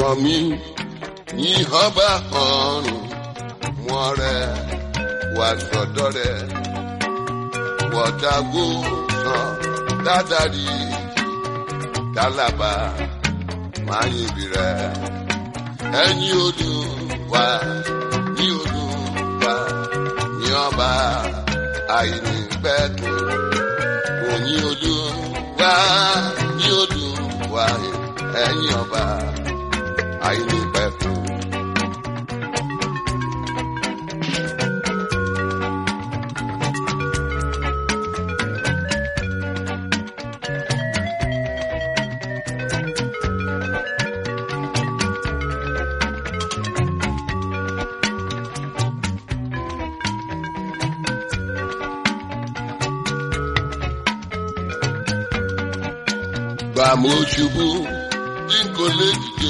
ènìyàn mi ní ọba ọ̀run wọn rẹ̀ wà sọ́dọ̀ rẹ̀ wọ̀dàgbò sàn dádàrí dálábà máa yìnbí rẹ̀ ẹ̀yin Olúwa ní Olúwa ní ọba àìnípẹ̀kun òyìn Olúwa ní Olúwa ẹ̀yin ọba àìnípẹ̀kun. Gbà mo ṣubú tí kò lè dìde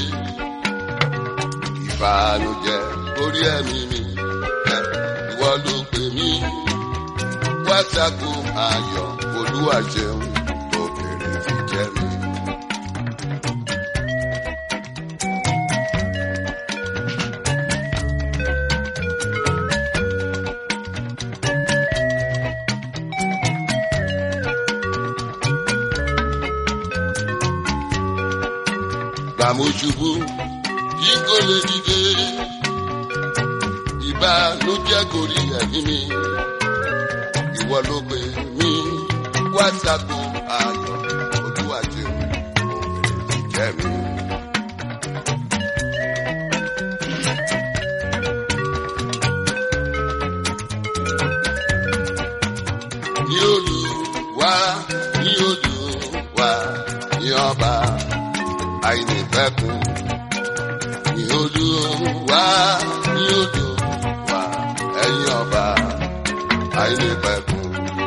ìbànújẹ́ orí ẹ̀mí mi ìwọ ló pè mí wá ṣàkó ayọ̀ Olúwa ṣeun tó bèrè fi jẹ mí. Mo ṣubú yí kò lè dìde ìbànújẹ́ gorí ẹ̀mí mi ìwọ ló pè mí wá ṣàkó ayọ̀ Olúwa ṣeun òbèrè ti jẹ́ mi. Ní Olúwa ní Olúwa ní ọba àìnípẹ̀kun ní Olúwa ní Olúwa ẹ̀yin ọba àìnípẹ̀kun.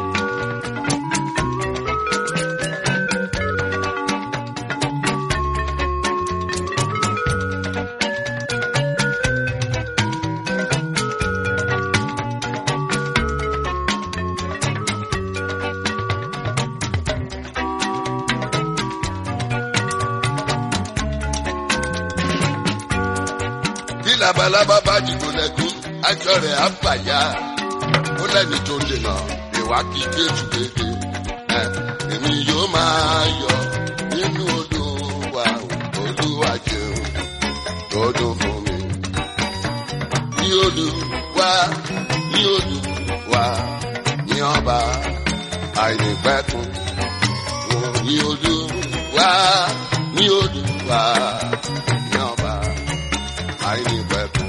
Labalábá bá dìbò lẹ́kún aṣọ rẹ̀ á fàyà ó lẹ́ni tó dènà ìwà kí Jésù dédé èmi yóò máa yọ̀ nínú Olúwa Olúwa ṣeun tó dùn fún mi. Ní Olúwa ní Olúwa ní ọba àìnípẹ̀kun ní Olúwa ní Olúwa ní ọba àìnípẹ̀kun.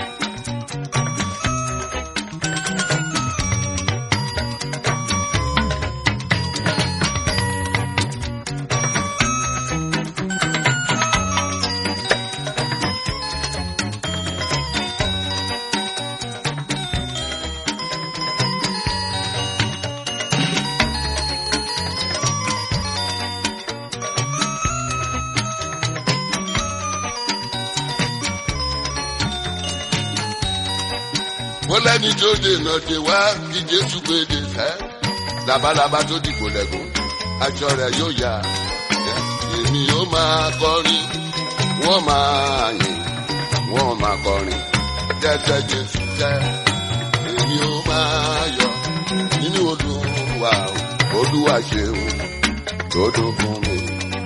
Mo lẹ́ni tó dènà dé wá kí Jésù gbèdè fẹ́. Labalábá tó dìbò lẹ́gùn, aṣọ rẹ̀ yóò yá. Èmi yóò máa kọrin, wọ́n máa yìn, wọ́n máa kọrin. Tẹ́tẹ́ Jésù tẹ́, èmi yóò máa yọ̀ nínú Olúwa, Olúwa ṣeun tó dùn fún mi.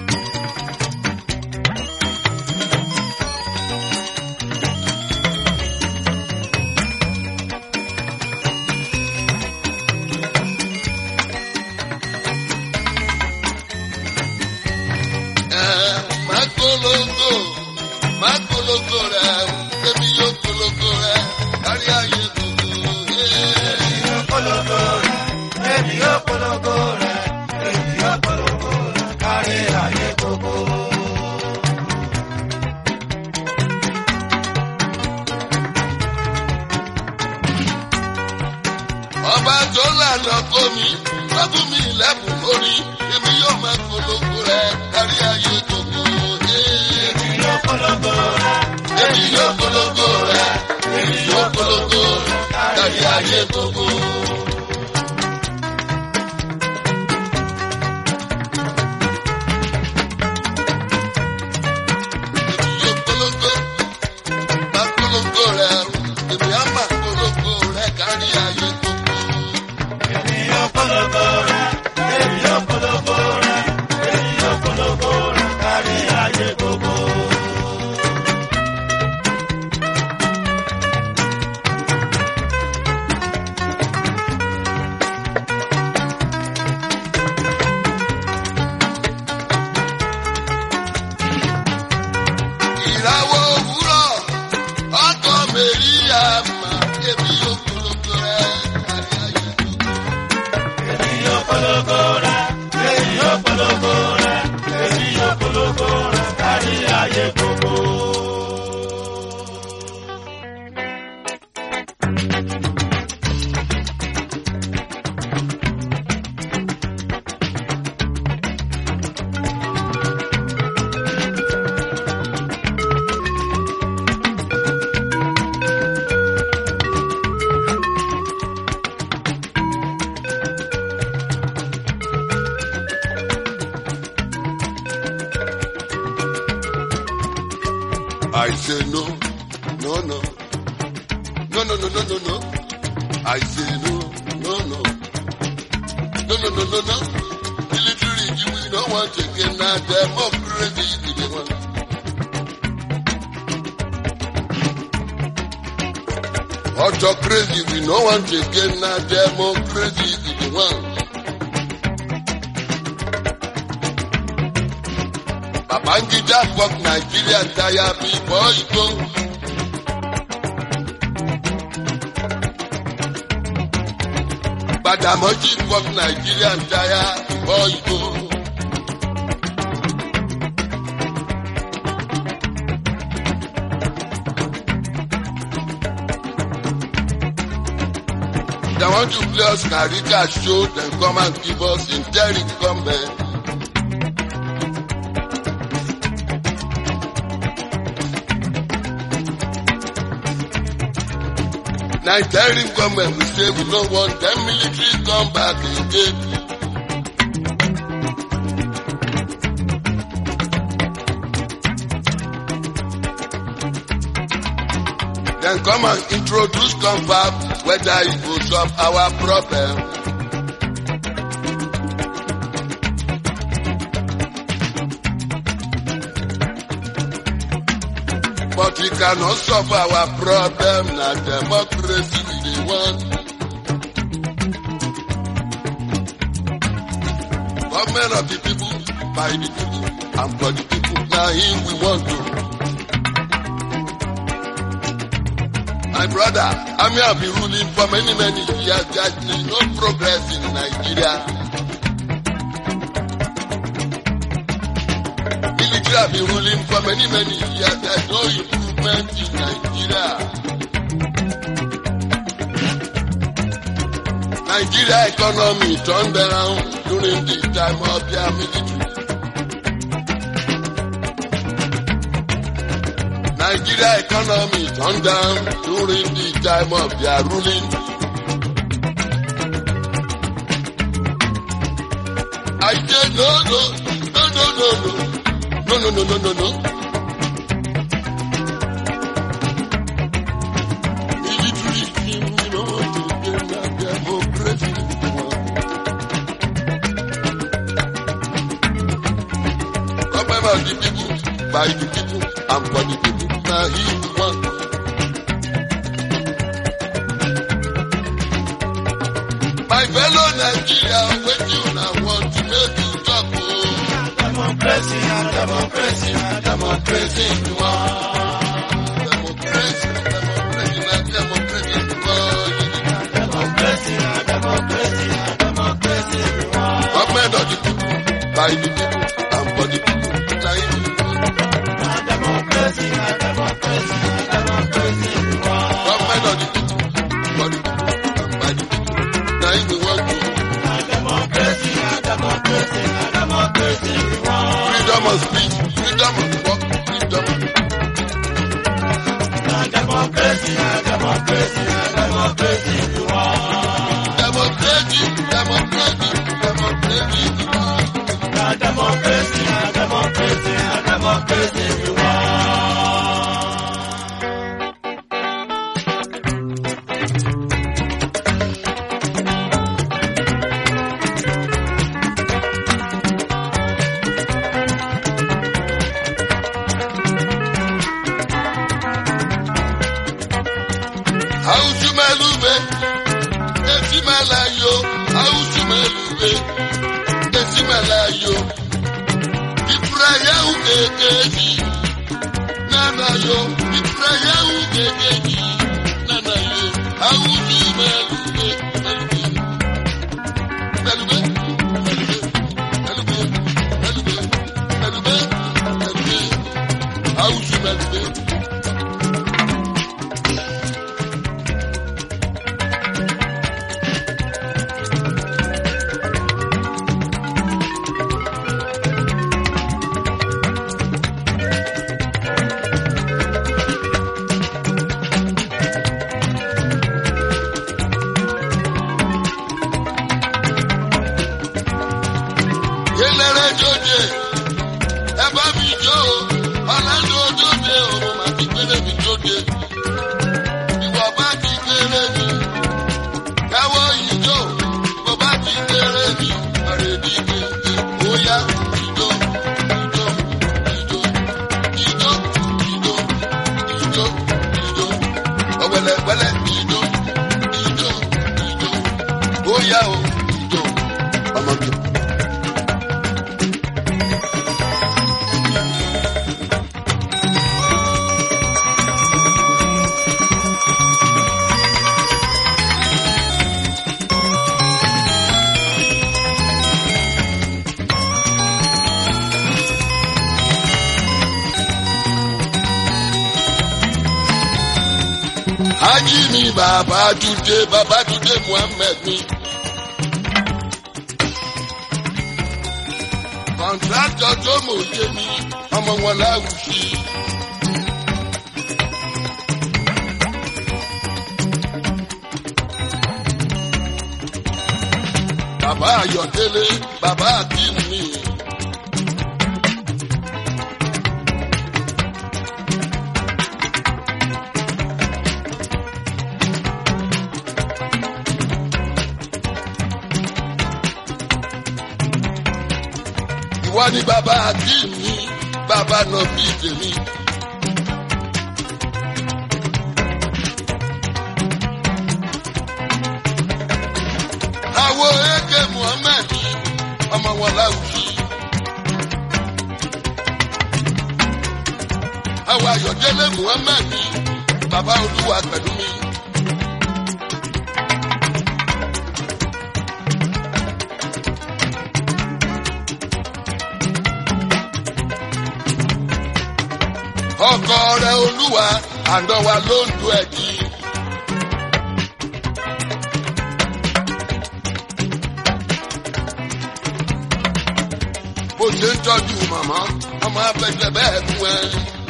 Mákòlógó rẹ̀, èmi yóò kòlógó rẹ̀, kárí ayé gbogbo. Èmi yóò kòlógó rẹ̀, èmi yóò kòlógó rẹ̀, èmi yóò kòlógó rẹ̀, kárí ayé gbogbo. Ọba tó lànà kó mi, wọ́n fún mi lẹ́bùn lórí, èmi yóò máa kòlógó rẹ̀, kárí ayé gbogbo. Èmi yóò kòlógó rẹ̀, èmi yóò kòlógó rẹ̀, èmi yóò kòlógó rẹ̀, kárí ayé gbogbo. Èmi yóò kòlógó èmi yóò polongo rẹ̀ kárí ayé gbogbo. Èmi yóò polongo rẹ̀, èmi yóò polongo rẹ̀, èmi yóò polongo rẹ̀ kárí ayé gbogbo. I say no, no, no. No, no, no, no, no, no. I say no, no, no. No, no, no, no, no. Military, you will not want to get now democracy to the one. Autocracy, we no want to get now democracy to the one. Babangida fuck Nigeria tire before you go. Badamoji fuck Nigeria tire before you go. They want to play us Karika show, then come and give us intelligent comment. Nigerian government will say we don't want them military come back again. Then come and introduce confab whether it will solve our problem. But we cannot solve our problem, na democracy we dey want. Government of the people, by the people, and for the people, na him we want to. My brother, I may have been ruling for many, many years, there is no progress in Nigeria. Military have been ruling for many, many years, there is no improvement in Nigeria. Nigeria economy turned around during the time of their military. Nigeria economy turned down during the time of their ruling. I said no, no, no, no, no, no, no, no, no, no, no, no. Military team, you know, to get that democracy. Government of the people, by the people, and for the people. Now he want. My fellow Nigeria, when you now want to make you talk, democracy, democracy, democracy, we want. Democracy, democracy, democracy, we want. Democracy, democracy, democracy, we want. Government of the people, by the people, and for the people. Now he democracy, democracy, democracy, we want. Government of the people, for the people, and by the people. Now he want to. Democracy, democracy, democracy, we want. Freedom of speech, freedom of work, freedom of democracy, democracy, democracy, we want. Democracy, democracy, democracy, we want. Democracy, democracy, democracy, we want. Ausumelube, Esimalayo, Ausumelube, Esimalayo, Ibraya ugegeji, Nanayo, Ibraya ugegeji, Nanayo, Ají mi Babátúndé Muhammed mi. Kọ̀ǹtrátọ̀ tó mòye mi, ọmọ wọn láwùjì. Bàbá Ayọ̀délé, bàbá Akeem mi. Ìwọ ni bàbá Akeem mi, bàbá Nọ̀bí tèmi. Àwo Eke Muhammed, ọmọ wọn láwùjì. Àwo Ayọ̀délé Muhammed, bàbá Olúwa pẹ̀lú mi. Ọkọ rẹ̀ Olúwa àná wa ló ń du ẹ̀jì. Bó ṣe ń tọ́jú màmá, ọmọ afẹ́fẹ́ bẹ́ẹ̀ fún ẹ.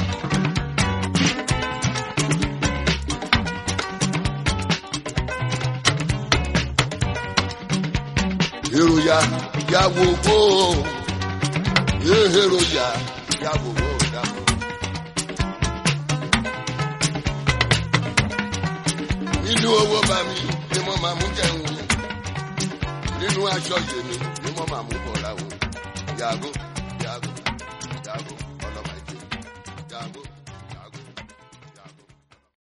Èròyà yàwó wò ó, èròyà yàwó wò ó dàbọ̀. Nínú owó bá mi ni mo máa mú jẹun. Nínú aṣọ yèmí ni mo máa mú bọ̀ra wò. Yàgò, ọlọ́mọ ìjẹun, yàgò.